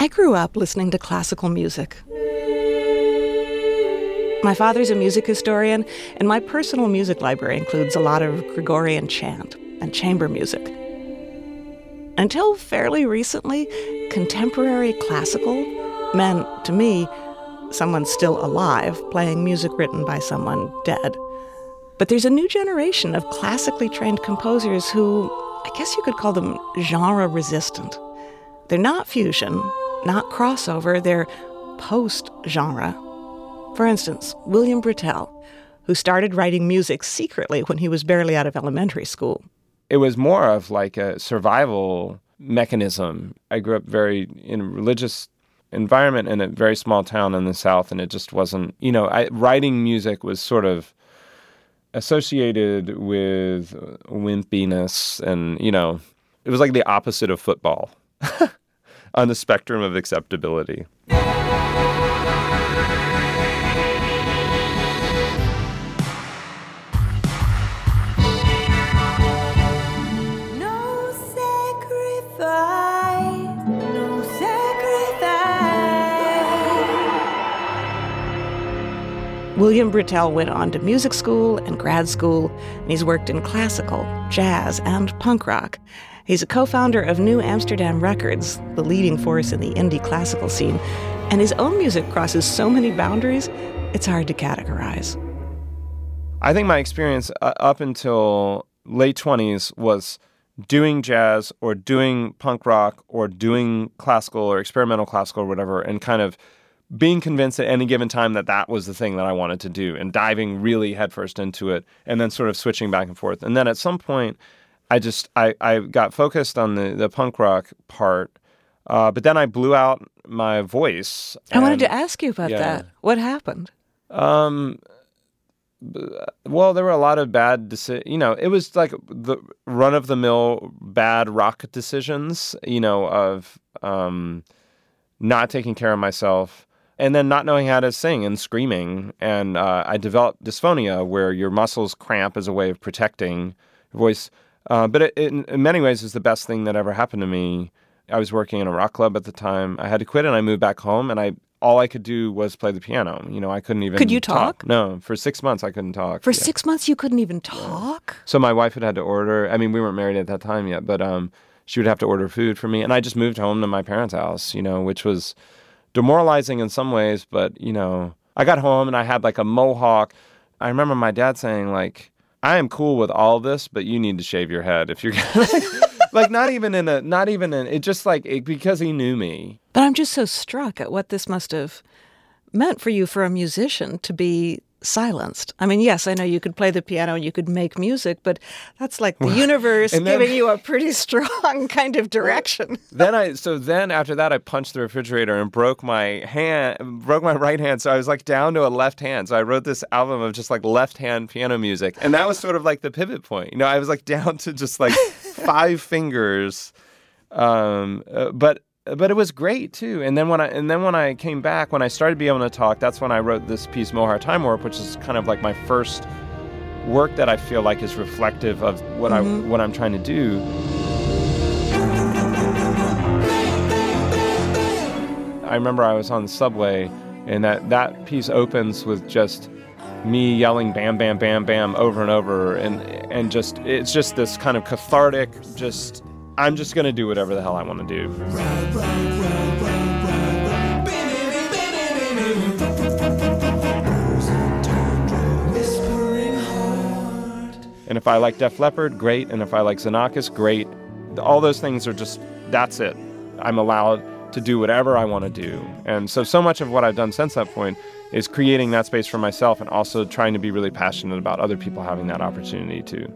I grew up listening to classical music. My father's a music historian, and my personal music library includes a lot of Gregorian chant and chamber music. Until fairly recently, contemporary classical meant, to me, someone still alive playing music written by someone dead. But there's a new generation of classically trained composers who, I guess you could call them genre-resistant. They're not fusion, not crossover, they're post-genre. For instance, William Brittell, who started writing music secretly when he was barely out of elementary school. It was more of like a survival mechanism. I grew up in a religious environment in a very small town in the South, and it just wasn't, writing music was sort of associated with wimpiness, and, it was like the opposite of football on the spectrum of acceptability. William Brittell went on to music school and grad school, and he's worked in classical, jazz, and punk rock. He's a co-founder of New Amsterdam Records, the leading force in the indie classical scene, and his own music crosses so many boundaries, it's hard to categorize. I think my experience up until late 20s was doing jazz or doing punk rock or doing classical or experimental classical or whatever, and kind of being convinced at any given time that was the thing that I wanted to do and diving really headfirst into it and then sort of switching back and forth. And then at some point, I got focused on the punk rock part, but then I blew out my voice. I wanted to ask you about that. What happened? Well, there were a lot of bad decisions. It was like the run-of-the-mill bad rock decisions, of not taking care of myself. And then not knowing how to sing and screaming. And I developed dysphonia, where your muscles cramp as a way of protecting your voice. But it, in many ways, is the best thing that ever happened to me. I was working in a rock club at the time. I had to quit, and I moved back home. And all I could do was play the piano. I couldn't even Could you talk? No, for 6 months I couldn't talk. For 6 months you couldn't even talk? So my wife had to order. I mean, we weren't married at that time yet, but she would have to order food for me. And I just moved home to my parents' house, which was demoralizing in some ways, but, I got home and I had like a mohawk. I remember my dad saying, like, I am cool with all this, but you need to shave your head if you're like, because he knew me. But I'm just so struck at what this must have meant for you, for a musician, to be silenced. I mean, yes, I know you could play the piano and you could make music, but that's like the universe giving you a pretty strong kind of direction. Then after that, I punched the refrigerator and broke my right hand. So I was like down to a left hand. So I wrote this album of just like left hand piano music. And that was sort of like the pivot point. I was like down to just like 5 fingers. But it was great too. And then when I came back, when I started being able to talk, that's when I wrote this piece, Mohar Time Warp, which is kind of like my first work that I feel like is reflective of what I'm trying to do. I remember I was on the subway, and that piece opens with just me yelling "bam, bam, bam, bam" over and over, and just it's just this kind of cathartic, just I'm just going to do whatever the hell I want to do. And if I like Def Leppard, great. And if I like Xenakis, great. All those things are just, that's it. I'm allowed to do whatever I want to do. And so much of what I've done since that point is creating that space for myself and also trying to be really passionate about other people having that opportunity too.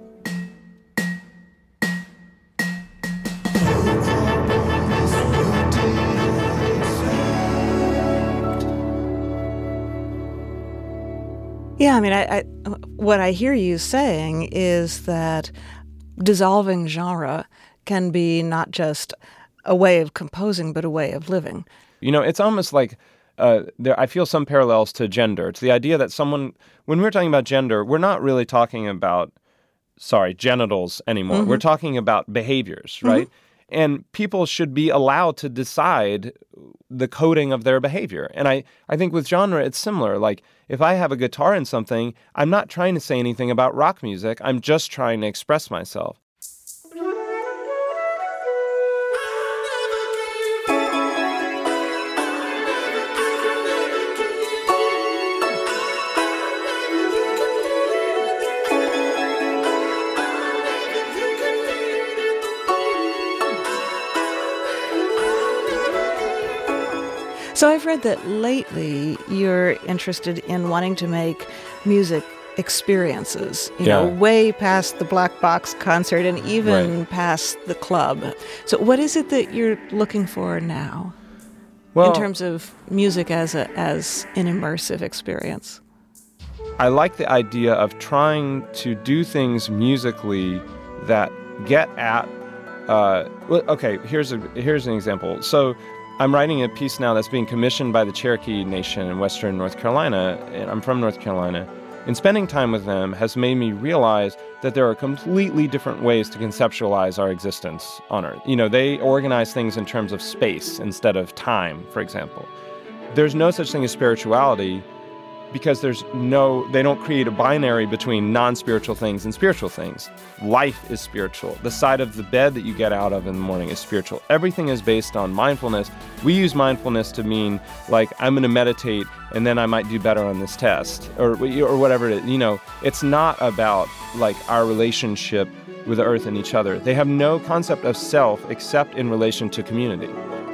Yeah, I mean, what I hear you saying is that dissolving genre can be not just a way of composing, but a way of living. It's almost like I feel some parallels to gender. It's the idea that when we're talking about gender, we're not really talking about, genitals anymore. Mm-hmm. We're talking about behaviors, right? Mm-hmm. And people should be allowed to decide the coding of their behavior. And I think with genre, it's similar. Like, if I have a guitar in something, I'm not trying to say anything about rock music. I'm just trying to express myself. So I've read that lately you're interested in wanting to make music experiences, you know, way past the black box concert and even past the club. So what is it that you're looking for now in terms of music as an immersive experience? I like the idea of trying to do things musically that get at, here's an example. So I'm writing a piece now that's being commissioned by the Cherokee Nation in western North Carolina, and I'm from North Carolina. And spending time with them has made me realize that there are completely different ways to conceptualize our existence on Earth. You know, they organize things in terms of space instead of time, for example. There's no such thing as spirituality because they don't create a binary between non-spiritual things and spiritual things. Life is spiritual. The side of the bed that you get out of in the morning is spiritual. Everything is based on mindfulness. We use mindfulness to mean, like, I'm going to meditate and then I might do better on this test or whatever it is. You know, it's not about, like, our relationship with the earth and each other. They have no concept of self except in relation to community.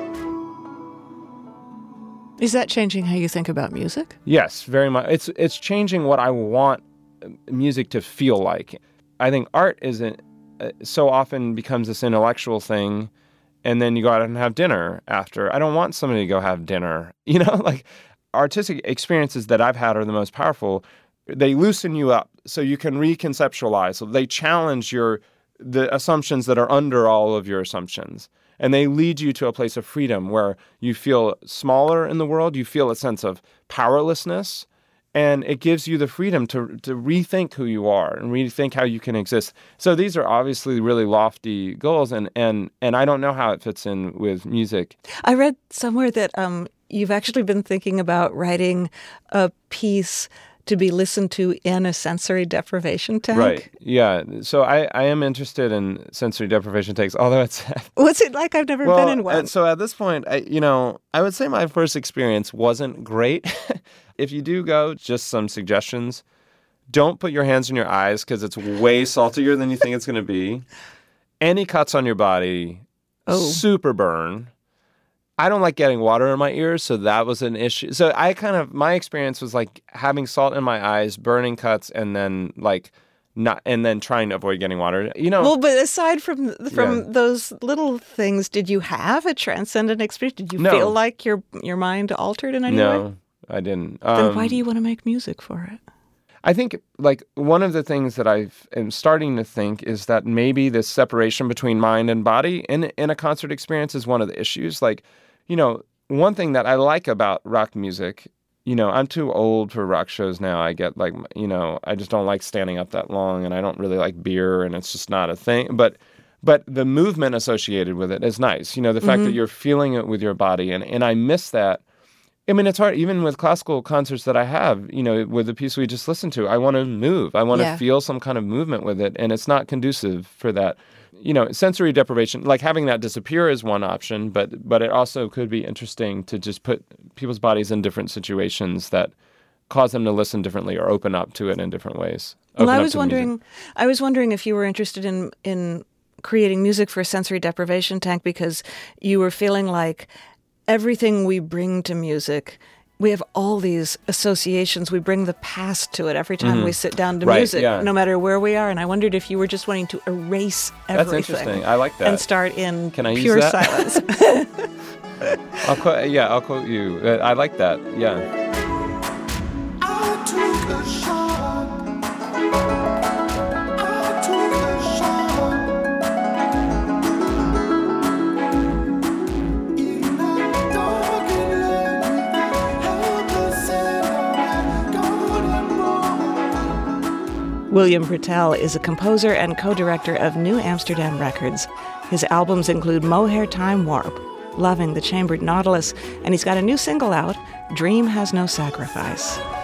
Is that changing how you think about music? Yes, very much. It's changing what I want music to feel like. I think art so often becomes this intellectual thing, and then you go out and have dinner after. I don't want somebody to go have dinner. You know, like, artistic experiences that I've had are the most powerful. They loosen you up so you can reconceptualize. So they challenge the assumptions that are under all of your assumptions. And they lead you to a place of freedom where you feel smaller in the world, you feel a sense of powerlessness, and it gives you the freedom to rethink who you are and rethink how you can exist. So these are obviously really lofty goals, and I don't know how it fits in with music. I read somewhere that you've actually been thinking about writing a piece to be listened to in a sensory deprivation tank? Right, yeah. So I am interested in sensory deprivation tanks, although it's... What's it like? I've never been in one. So at this point, I would say my first experience wasn't great. If you do go, just some suggestions. Don't put your hands in your eyes because it's way saltier than you think it's going to be. Any cuts on your body, super burn. I don't like getting water in my ears, so that was an issue. So my experience was like having salt in my eyes, burning cuts, and then trying to avoid getting water. You know. Well, but aside from those little things, did you have a transcendent experience? Did you feel like your mind altered in any way? No, I didn't. Then why do you want to make music for it? I think, like, one of the things that I am starting to think is that maybe this separation between mind and body in a concert experience is one of the issues. Like, you know, one thing that I like about rock music, you know, I'm too old for rock shows now. I get, like, you know, I just don't like standing up that long, and I don't really like beer, and it's just not a thing. But the movement associated with it is nice. You know, the fact that you're feeling it with your body, and I miss that. I mean, it's hard, even with classical concerts that I have, you know, with the piece we just listened to, I want to move. I want to feel some kind of movement with it, and it's not conducive for that. You know, sensory deprivation, like having that disappear is one option, but it also could be interesting to just put people's bodies in different situations that cause them to listen differently or open up to it in different ways. Well, I was wondering if you were interested in creating music for a sensory deprivation tank because you were feeling like everything we bring to music, we have all these associations. We bring the past to it every time we sit down to music, no matter where we are. And I wondered if you were just wanting to erase everything. That's interesting. I like that. And start in pure silence. I'll quote you. I like that. Yeah. I took a shot. William Brittell is a composer and co-director of New Amsterdam Records. His albums include Mohair Time Warp, loving the chambered Nautilus, and he's got a new single out, Dream Has No Sacrifice.